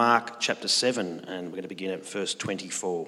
Mark chapter 7, and we're going to begin at verse 24.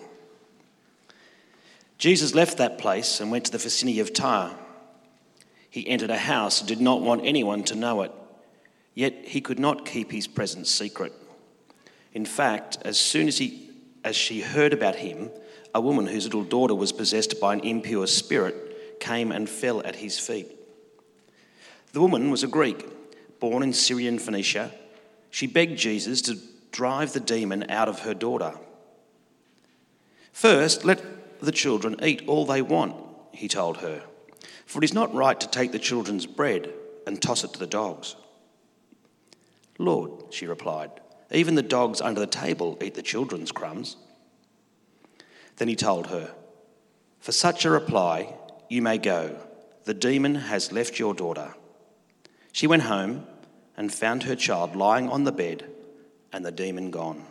Jesus left that place and went to the vicinity of Tyre. He entered a house and did not want anyone to know it, yet he could not keep his presence secret. In fact, as soon as she heard about him, a woman whose little daughter was possessed by an impure spirit came and fell at his feet. The woman was a Greek, born in Syrian Phoenicia. She begged Jesus to drive the demon out of her daughter. "First, let the children eat all they want," he told her, "for it is not right to take the children's bread and toss it to the dogs." "Lord," she replied, "even the dogs under the table eat the children's crumbs." Then he told her, "For such a reply, you may go. The demon has left your daughter." She went home and found her child lying on the bed and the demon gone.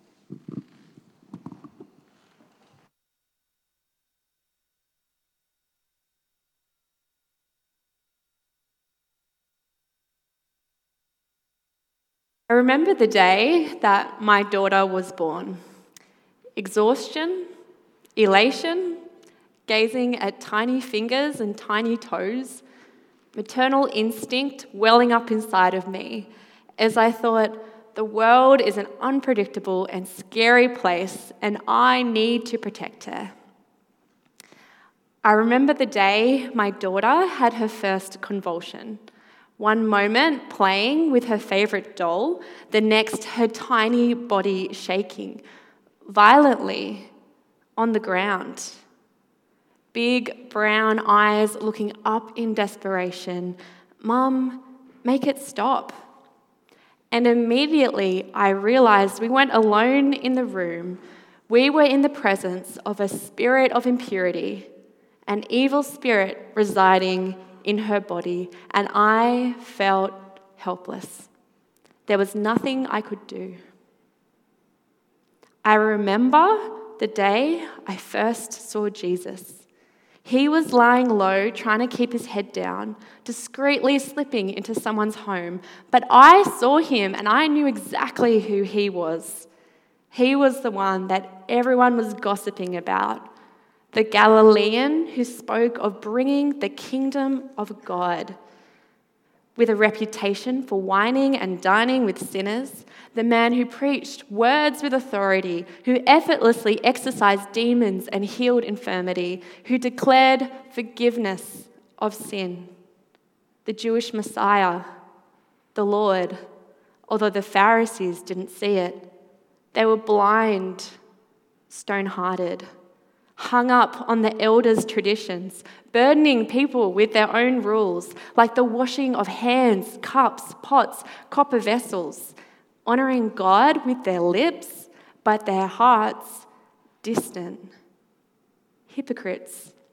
I remember the day that my daughter was born. Exhaustion, elation, gazing at tiny fingers and tiny toes, maternal instinct welling up inside of me as I thought, the world is an unpredictable and scary place and I need to protect her. I remember the day my daughter had her first convulsion. One moment playing with her favourite doll, the next her tiny body shaking violently on the ground. Big brown eyes looking up in desperation. "Mum, make it stop." And immediately I realised we weren't alone in the room. We were in the presence of a spirit of impurity, an evil spirit residing in her body, and I felt helpless. There was nothing I could do. I remember the day I first saw Jesus. He was lying low, trying to keep his head down, discreetly slipping into someone's home. But I saw him and I knew exactly who he was. He was the one that everyone was gossiping about, the Galilean who spoke of bringing the kingdom of God. With a reputation for whining and dining with sinners, the man who preached words with authority, who effortlessly exorcised demons and healed infirmity, who declared forgiveness of sin. The Jewish Messiah, the Lord, although the Pharisees didn't see it. They were blind, stone-hearted, hung up on the elders' traditions, burdening people with their own rules, like the washing of hands, cups, pots, copper vessels, honouring God with their lips, but their hearts distant. Hypocrites.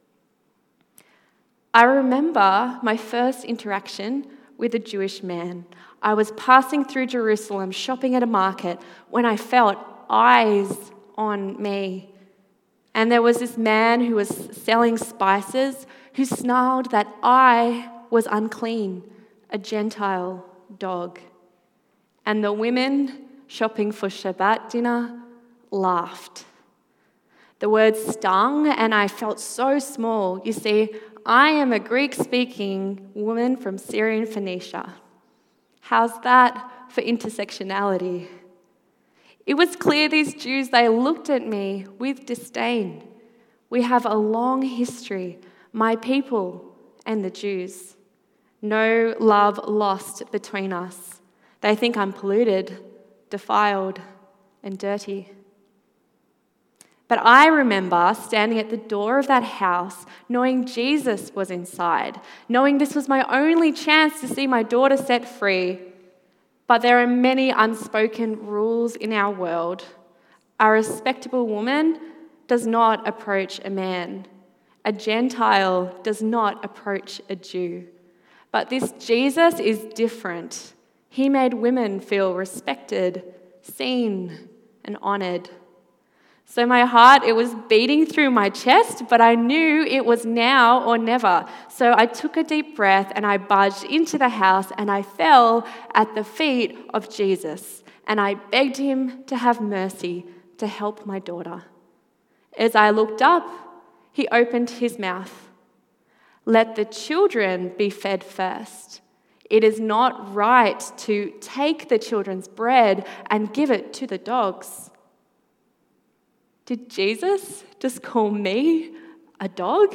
I remember my first interaction with a Jewish man. I was passing through Jerusalem, shopping at a market, when I felt eyes on me. And there was this man who was selling spices who snarled that I was unclean, a Gentile dog. And the women shopping for Shabbat dinner laughed. The words stung and I felt so small. You see, I am a Greek-speaking woman from Syrian Phoenicia. How's that for intersectionality? It was clear these Jews, they looked at me with disdain. We have a long history, my people and the Jews. No love lost between us. They think I'm polluted, defiled, and dirty. But I remember standing at the door of that house, knowing Jesus was inside, knowing this was my only chance to see my daughter set free. But there are many unspoken rules in our world. A respectable woman does not approach a man. A Gentile does not approach a Jew. But this Jesus is different. He made women feel respected, seen, and honoured. So my heart, it was beating through my chest, but I knew it was now or never. So I took a deep breath and I barged into the house and I fell at the feet of Jesus. and I begged him to have mercy to help my daughter. As I looked up, he opened his mouth. Let the children be fed first. It is not right to take the children's bread and give it to the dogs. Did Jesus just call me a dog?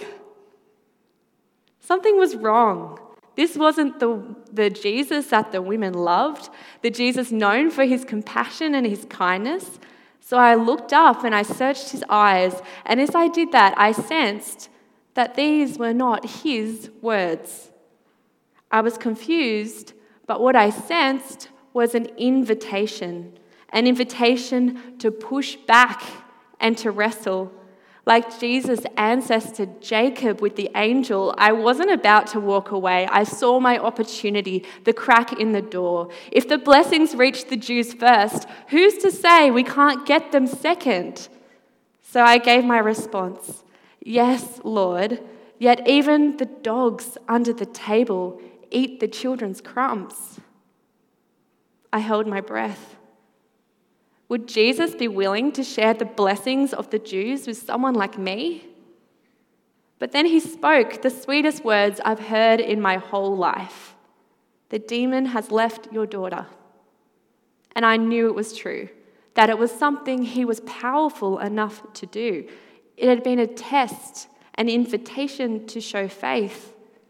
Something was wrong. This wasn't the Jesus that the women loved, the Jesus known for his compassion and his kindness. So I looked up and I searched his eyes, and as I did that, I sensed that these were not his words. I was confused, but what I sensed was an invitation to push back and to wrestle. Like Jesus' ancestor Jacob with the angel, I wasn't about to walk away. I saw my opportunity, the crack in the door. If the blessings reached the Jews first, who's to say we can't get them second? So I gave my response, yes, Lord, yet even the dogs under the table eat the children's crumbs. I held my breath. Would Jesus be willing to share the blessings of the Jews with someone like me? But then he spoke the sweetest words I've heard in my whole life. The demon has left your daughter. And I knew it was true, that it was something he was powerful enough to do. It had been a test, an invitation to show faith.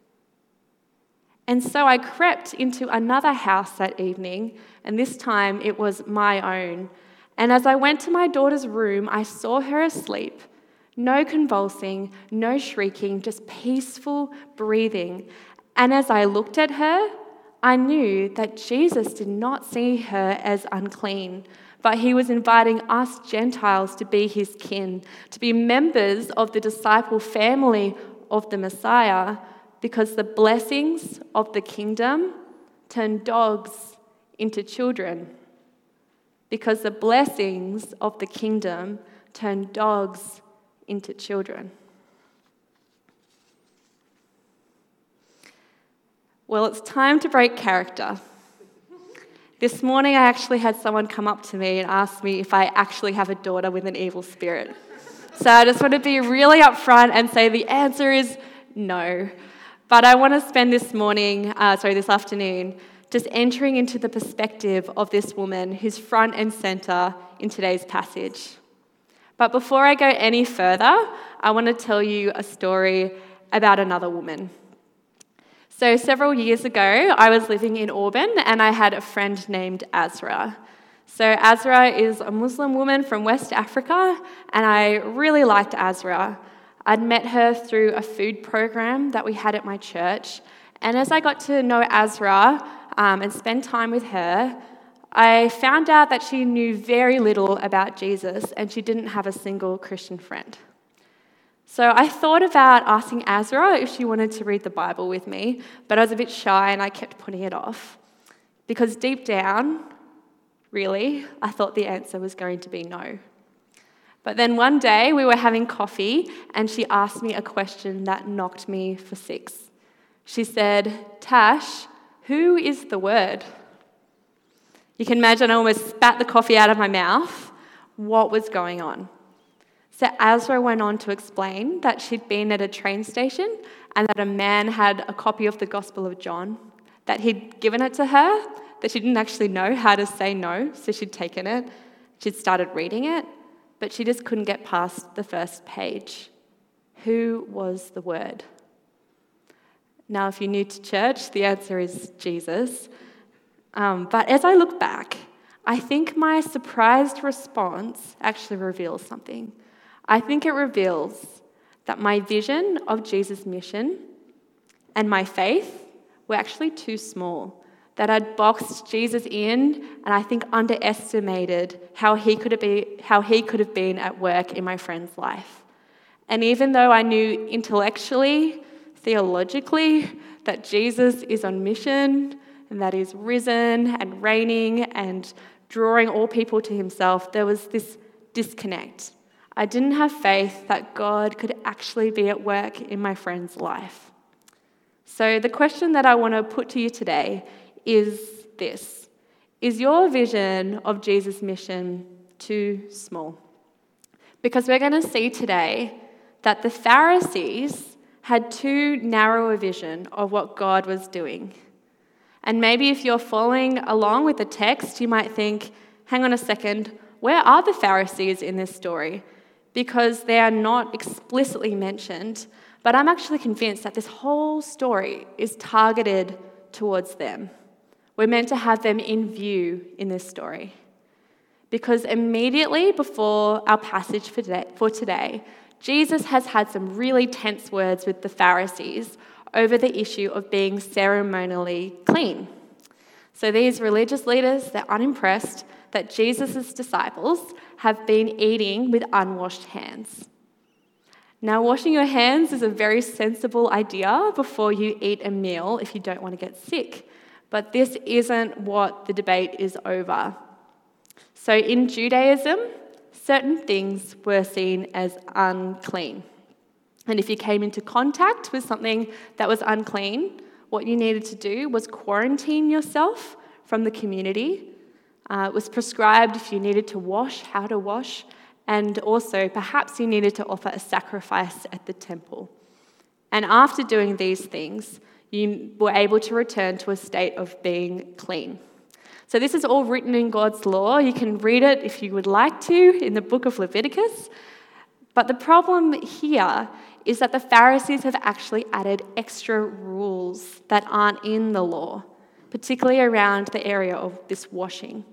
And so I crept into another house that evening, and this time it was my own. And as I went to my daughter's room, I saw her asleep. No convulsing, no shrieking, just peaceful breathing. And as I looked at her, I knew that Jesus did not see her as unclean, but he was inviting us Gentiles to be his kin, to be members of the disciple family of the Messiah, because the blessings of the kingdom turn dogs into children. Because the blessings of the kingdom turn dogs into children. Well, it's time to break character. This morning I actually had someone come up to me and ask me if I actually have a daughter with an evil spirit. So I just want to be really upfront and say the answer is no. But I want to spend this afternoon, just entering into the perspective of this woman who's front and center in today's passage. But before I go any further, I want to tell you a story about another woman. So several years ago, I was living in Auburn and I had a friend named Azra. So Azra is a Muslim woman from West Africa, and I really liked Azra. I'd met her through a food program that we had at my church, and as I got to know Azra and spend time with her, I found out that she knew very little about Jesus and she didn't have a single Christian friend. So I thought about asking Azra if she wanted to read the Bible with me, but I was a bit shy and I kept putting it off. Because deep down, really, I thought the answer was going to be no. But then one day we were having coffee and she asked me a question that knocked me for six. She said, "Tash, who is the Word?" You can imagine I almost spat the coffee out of my mouth. What was going on? So Azra went on to explain that she'd been at a train station and that a man had a copy of the Gospel of John, that he'd given it to her, that she didn't actually know how to say no, so she'd taken it. She'd started reading it, but she just couldn't get past the first page. Who was the Word? Now, if you're new to church, the answer is Jesus. But as I look back, I think my surprised response actually reveals something. I think it reveals that my vision of Jesus' mission and my faith were actually too small, that I'd boxed Jesus in and I think underestimated how he could have been at work in my friend's life. And even though I knew intellectually, theologically, that Jesus is on mission and that he's risen and reigning and drawing all people to himself, there was this disconnect. I didn't have faith that God could actually be at work in my friend's life. So the question that I want to put to you today is this: Is your vision of Jesus' mission too small? Because we're going to see today that the Pharisees had too narrow a vision of what God was doing. And maybe if you're following along with the text, you might think, hang on a second, where are the Pharisees in this story? Because they are not explicitly mentioned, but I'm actually convinced that this whole story is targeted towards them. We're meant to have them in view in this story. Because immediately before our passage for today, Jesus has had some really tense words with the Pharisees over the issue of being ceremonially clean. So these religious leaders, they're unimpressed that Jesus' disciples have been eating with unwashed hands. Now, washing your hands is a very sensible idea before you eat a meal if you don't want to get sick. But this isn't what the debate is over. So in Judaism, certain things were seen as unclean. And if you came into contact with something that was unclean, what you needed to do was quarantine yourself from the community. It was prescribed if you needed to wash, how to wash, and also perhaps you needed to offer a sacrifice at the temple. And after doing these things, you were able to return to a state of being clean. So this is all written in God's law. You can read it if you would like to in the book of Leviticus. But the problem here is that the Pharisees have actually added extra rules that aren't in the law, particularly around the area of this washing.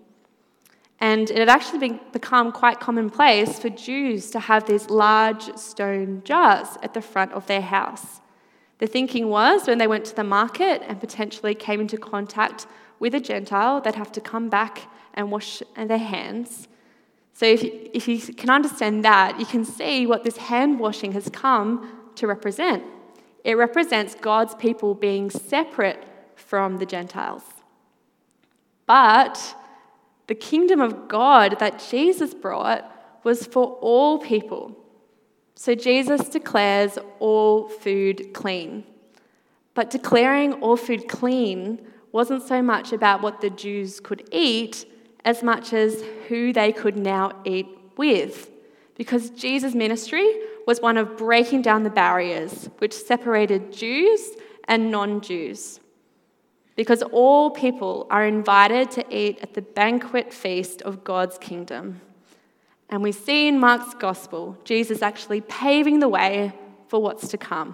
And it had actually become quite commonplace for Jews to have these large stone jars at the front of their house. The thinking was when they went to the market and potentially came into contact with a Gentile, they'd have to come back and wash their hands. So if you can understand that, you can see what this hand washing has come to represent. It represents God's people being separate from the Gentiles. But the kingdom of God that Jesus brought was for all people. So Jesus declares all food clean. But declaring all food clean wasn't so much about what the Jews could eat as much as who they could now eat with. Because Jesus' ministry was one of breaking down the barriers which separated Jews and non-Jews. Because all people are invited to eat at the banquet feast of God's kingdom. And we see in Mark's gospel, Jesus actually paving the way for what's to come.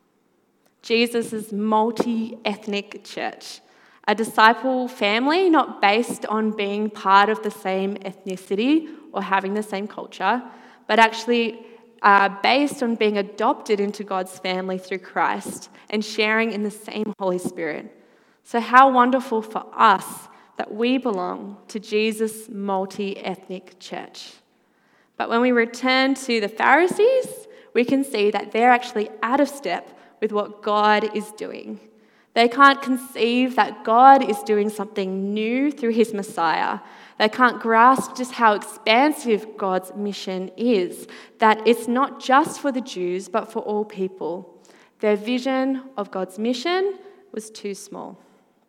Jesus' multi-ethnic church, a disciple family not based on being part of the same ethnicity or having the same culture, but actually based on being adopted into God's family through Christ and sharing in the same Holy Spirit. So how wonderful for us that we belong to Jesus' multi-ethnic church. But when we return to the Pharisees, we can see that they're actually out of step with what God is doing. They can't conceive that God is doing something new through his Messiah. They can't grasp just how expansive God's mission is, that it's not just for the Jews, but for all people. Their vision of God's mission was too small.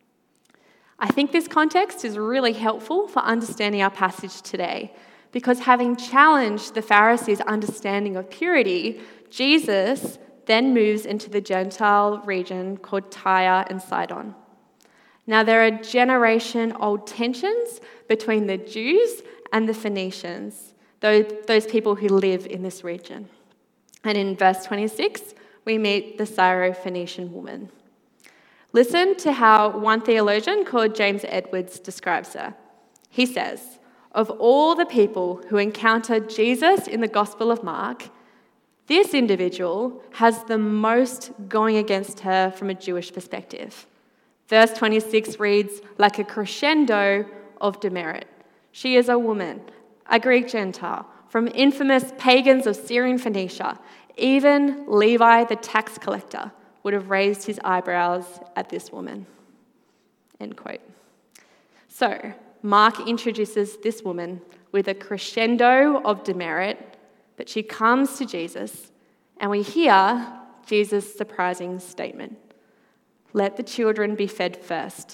I think this context is really helpful for understanding our passage today, because having challenged the Pharisees' understanding of purity, Jesus then moves into the Gentile region called Tyre and Sidon. Now, there are generation-old tensions between the Jews and the Phoenicians, those people who live in this region. And in verse 26, we meet the Syro-Phoenician woman. Listen to how one theologian called James Edwards describes her. He says, "Of all the people who encountered Jesus in the Gospel of Mark, this individual has the most going against her from a Jewish perspective." Verse 26 reads like a crescendo of demerit. She is a woman, a Greek Gentile, from infamous pagans of Syrian Phoenicia. Even Levi the tax collector would have raised his eyebrows at this woman. End quote. So, Mark introduces this woman with a crescendo of demerit, but she comes to Jesus, and we hear Jesus' surprising statement. "Let the children be fed first,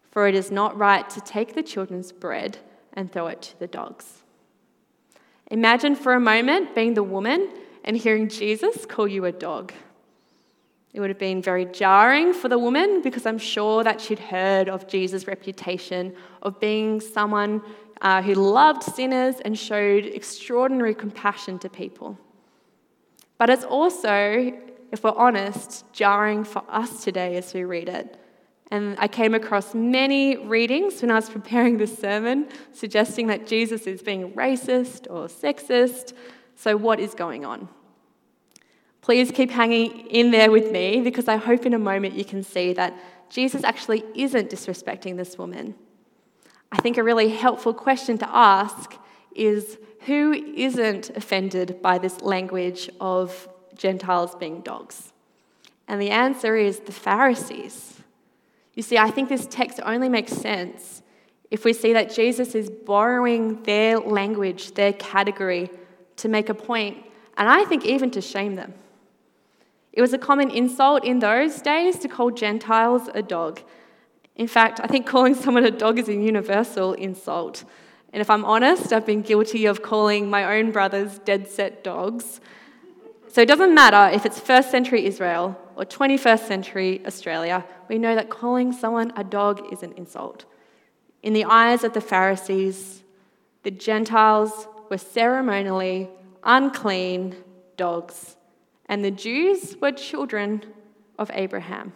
for it is not right to take the children's bread and throw it to the dogs." Imagine for a moment being the woman and hearing Jesus call you a dog. It would have been very jarring for the woman because I'm sure that she'd heard of Jesus' reputation of being someone who loved sinners and showed extraordinary compassion to people. But it's also, if we're honest, jarring for us today as we read it. And I came across many readings when I was preparing this sermon suggesting that Jesus is being racist or sexist. So what is going on? Please keep hanging in there with me because I hope in a moment you can see that Jesus actually isn't disrespecting this woman. I think a really helpful question to ask is, who isn't offended by this language of Gentiles being dogs? And the answer is the Pharisees. You see, I think this text only makes sense if we see that Jesus is borrowing their language, their category, to make a point, and I think even to shame them. It was a common insult in those days to call Gentiles a dog. In fact, I think calling someone a dog is a universal insult. And if I'm honest, I've been guilty of calling my own brothers dead-set dogs. So it doesn't matter if it's 1st century Israel or 21st century Australia, we know that calling someone a dog is an insult. In the eyes of the Pharisees, the Gentiles were ceremonially unclean dogs, and the Jews were children of Abraham.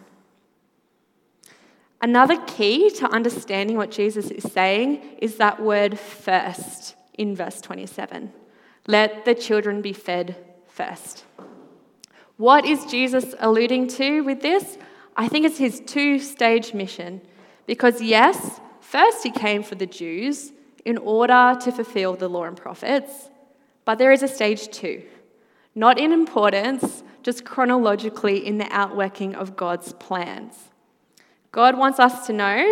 Another key to understanding what Jesus is saying is that word first in verse 27. Let the children be fed first. What is Jesus alluding to with this? I think it's his two-stage mission. Because yes, first he came for the Jews in order to fulfill the law and prophets, but there is a stage 2. Not in importance, just chronologically in the outworking of God's plans. Mark wants us to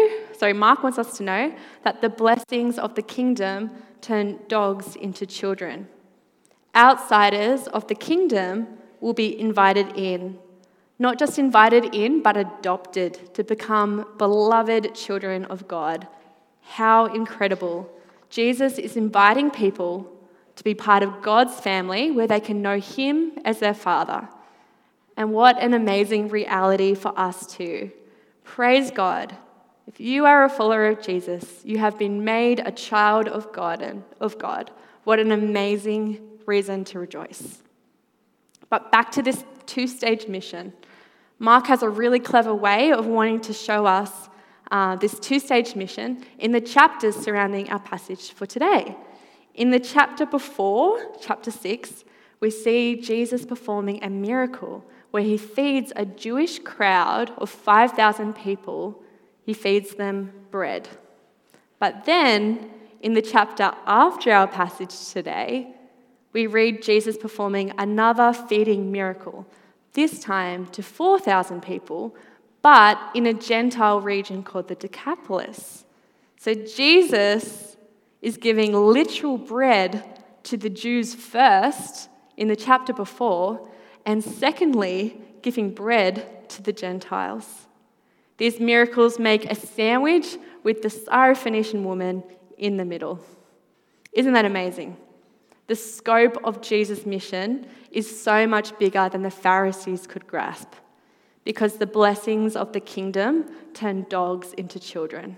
know that the blessings of the kingdom turn dogs into children. Outsiders of the kingdom will be invited in. Not just invited in, but adopted to become beloved children of God. How incredible. Jesus is inviting people to be part of God's family where they can know him as their Father. And what an amazing reality for us too. Praise God. If you are a follower of Jesus, you have been made a child of God. What an amazing reason to rejoice. But back to this two-stage mission. Mark has a really clever way of wanting to show us this two-stage mission in the chapters surrounding our passage for today. In the chapter before, chapter 6, we see Jesus performing a miracle where he feeds a Jewish crowd of 5,000 people. He feeds them bread. But then, in the chapter after our passage today, we read Jesus performing another feeding miracle, this time to 4,000 people, but in a Gentile region called the Decapolis. So Jesus is giving literal bread to the Jews first in the chapter before, and secondly, giving bread to the Gentiles. These miracles make a sandwich with the Syrophoenician woman in the middle. Isn't that amazing? The scope of Jesus' mission is so much bigger than the Pharisees could grasp, because the blessings of the kingdom turn dogs into children.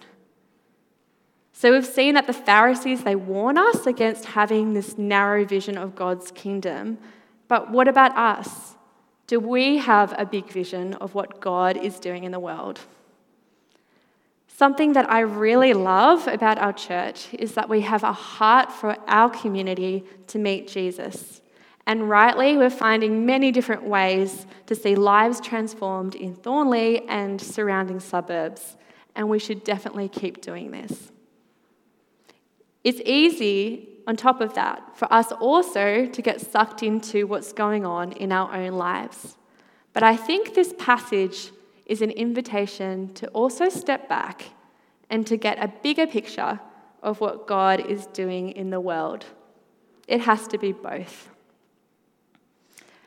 So we've seen that the Pharisees, they warn us against having this narrow vision of God's kingdom. But what about us? Do we have a big vision of what God is doing in the world? Something that I really love about our church is that we have a heart for our community to meet Jesus. And rightly, we're finding many different ways to see lives transformed in Thornley and surrounding suburbs. And we should definitely keep doing this. It's easy, on top of that, for us also to get sucked into what's going on in our own lives. But I think this passage is an invitation to also step back and to get a bigger picture of what God is doing in the world. It has to be both.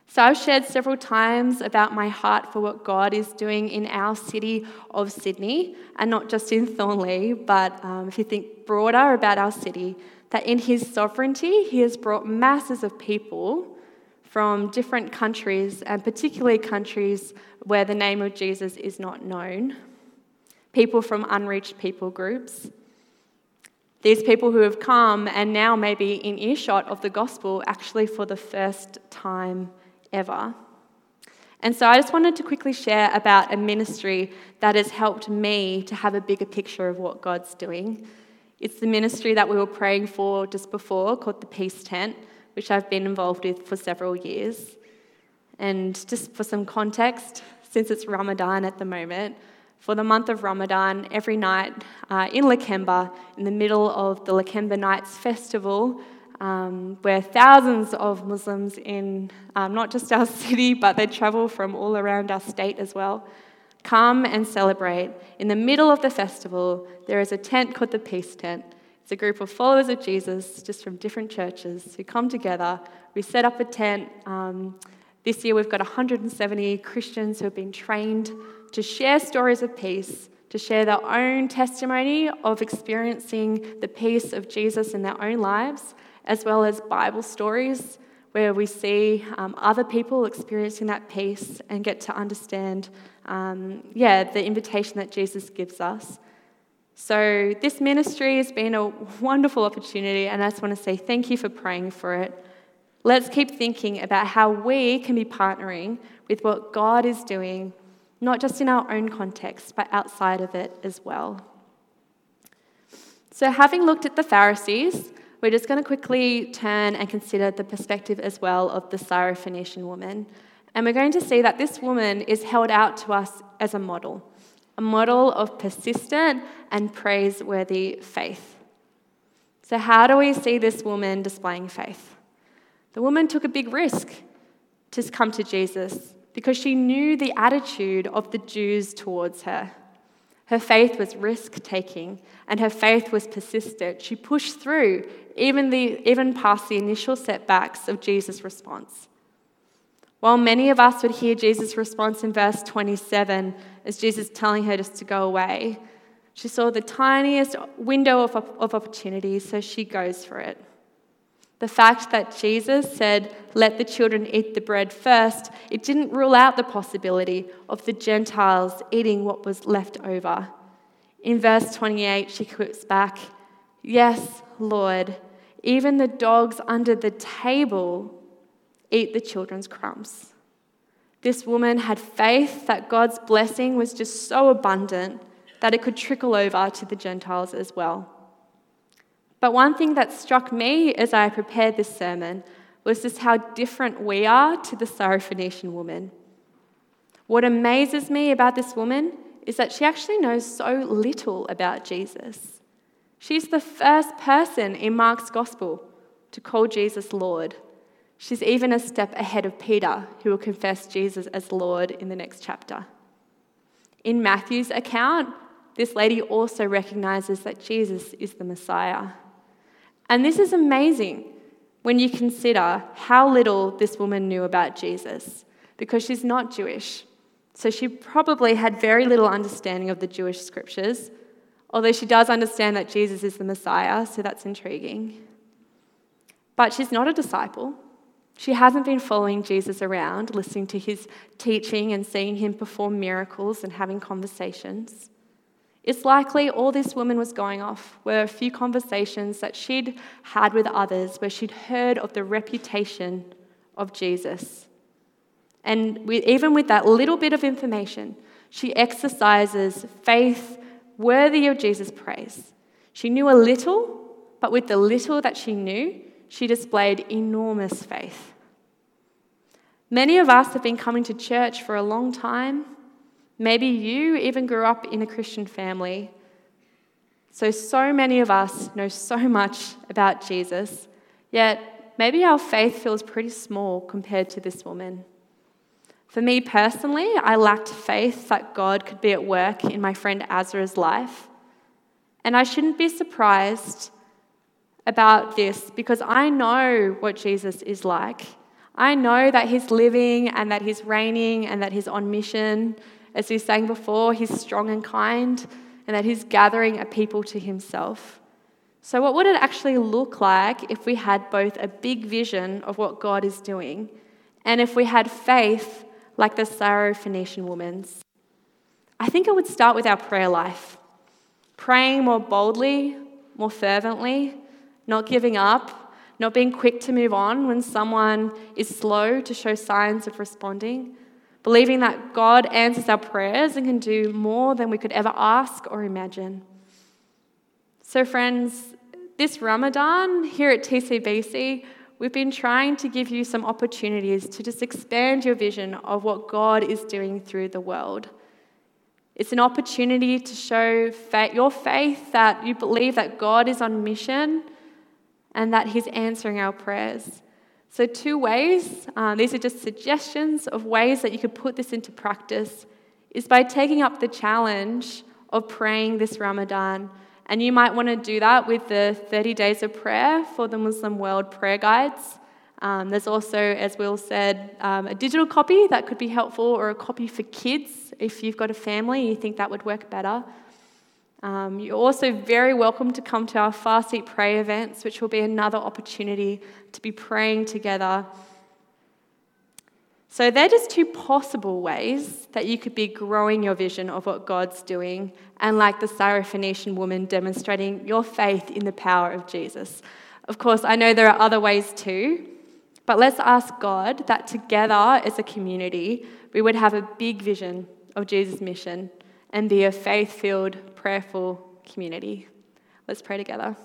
So I've shared several times about my heart for what God is doing in our city of Sydney, and not just in Thornley, but if you think broader about our city, that in his sovereignty, he has brought masses of people from different countries, and particularly countries where the name of Jesus is not known, people from unreached people groups. These people who have come and now may be in earshot of the gospel actually for the first time ever. And so I just wanted to quickly share about a ministry that has helped me to have a bigger picture of what God's doing. It's the ministry that we were praying for just before, called the Peace Tent, which I've been involved with for several years. And just for some context, since it's Ramadan at the moment, for the month of Ramadan, every night in Lakemba, in the middle of the Lakemba Nights Festival, where thousands of Muslims in not just our city, but they travel from all around our state as well, come and celebrate. In the middle of the festival, there is a tent called the Peace Tent. It's a group of followers of Jesus, just from different churches, who come together. We set up a tent. This year we've got 170 Christians who have been trained to share stories of peace, to share their own testimony of experiencing the peace of Jesus in their own lives, as well as Bible stories where we see other people experiencing that peace and get to understand, the invitation that Jesus gives us. So this ministry has been a wonderful opportunity, and I just want to say thank you for praying for it. Let's keep thinking about how we can be partnering with what God is doing, not just in our own context, but outside of it as well. So having looked at the Pharisees, we're just going to quickly turn and consider the perspective as well of the Syrophoenician woman. And we're going to see that this woman is held out to us as a model of persistent and praiseworthy faith. So how do we see this woman displaying faith? The woman took a big risk to come to Jesus because she knew the attitude of the Jews towards her. Her faith was risk-taking, and her faith was persistent. She pushed through, even past the initial setbacks of Jesus' response. While many of us would hear Jesus' response in verse 27 as Jesus telling her just to go away, she saw the tiniest window of opportunity, so she goes for it. The fact that Jesus said, "Let the children eat the bread first," it didn't rule out the possibility of the Gentiles eating what was left over. In verse 28, she quotes back, "Yes, Lord, even the dogs under the table eat the children's crumbs." This woman had faith that God's blessing was just so abundant that it could trickle over to the Gentiles as well. But one thing that struck me as I prepared this sermon was just how different we are to the Syrophoenician woman. What amazes me about this woman is that she actually knows so little about Jesus. She's the first person in Mark's gospel to call Jesus Lord. She's even a step ahead of Peter, who will confess Jesus as Lord in the next chapter. In Matthew's account, this lady also recognizes that Jesus is the Messiah. And this is amazing when you consider how little this woman knew about Jesus, because she's not Jewish. So she probably had very little understanding of the Jewish scriptures, although she does understand that Jesus is the Messiah, so that's intriguing. But she's not a disciple. She hasn't been following Jesus around, listening to his teaching and seeing him perform miracles and having conversations. It's likely all this woman was going off were a few conversations that she'd had with others where she'd heard of the reputation of Jesus. And even with that little bit of information, she exercises faith worthy of Jesus' praise. She knew a little, but with the little that she knew, she displayed enormous faith. Many of us have been coming to church for a long time. Maybe you even grew up in a Christian family. So many of us know so much about Jesus, yet maybe our faith feels pretty small compared to this woman. For me personally, I lacked faith that God could be at work in my friend Azra's life. And I shouldn't be surprised about this because I know what Jesus is like. I know that he's living and that he's reigning and that he's on mission. As we sang before, he's strong and kind and that he's gathering a people to himself. So what would it actually look like if we had both a big vision of what God is doing and if we had faith like the Syrophoenician woman's? I think it would start with our prayer life. Praying more boldly, more fervently, not giving up, not being quick to move on when someone is slow to show signs of responding, believing that God answers our prayers and can do more than we could ever ask or imagine. So friends, this Ramadan here at TCBC, we've been trying to give you some opportunities to just expand your vision of what God is doing through the world. It's an opportunity to show your faith that you believe that God is on mission and that he's answering our prayers. So 2 ways, these are just suggestions of ways that you could put this into practice, is by taking up the challenge of praying this Ramadan. And you might want to do that with the 30 Days of Prayer for the Muslim World Prayer Guides. There's also, as Will said, a digital copy that could be helpful, or a copy for kids if you've got a family and you think that would work better. You're also very welcome to come to our Fast Eat Pray events, which will be another opportunity to be praying together. So they're just 2 possible ways that you could be growing your vision of what God's doing, and like the Syrophoenician woman, demonstrating your faith in the power of Jesus. Of course, I know there are other ways too, but let's ask God that together as a community, we would have a big vision of Jesus' mission and be a faith-filled, prayerful community. Let's pray together.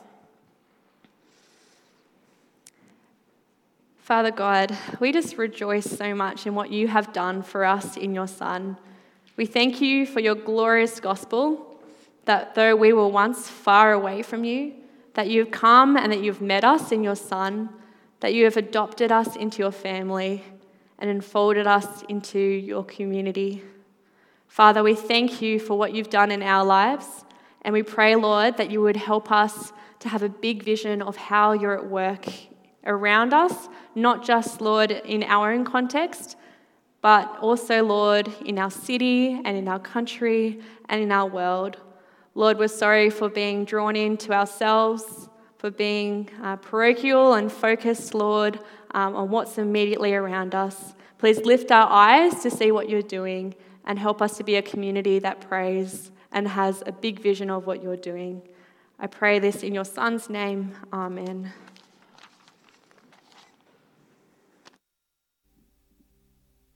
Father God, we just rejoice so much in what you have done for us in your Son. We thank you for your glorious gospel, that though we were once far away from you, that you've come and that you've met us in your Son, that you have adopted us into your family and enfolded us into your community. Father, we thank you for what you've done in our lives, and we pray, Lord, that you would help us to have a big vision of how you're at work around us, not just, Lord, in our own context, but also, Lord, in our city and in our country and in our world. Lord, we're sorry for being drawn into ourselves, for being parochial and focused, Lord, on what's immediately around us. Please lift our eyes to see what you're doing and help us to be a community that prays and has a big vision of what you're doing. I pray this in your Son's name. Amen.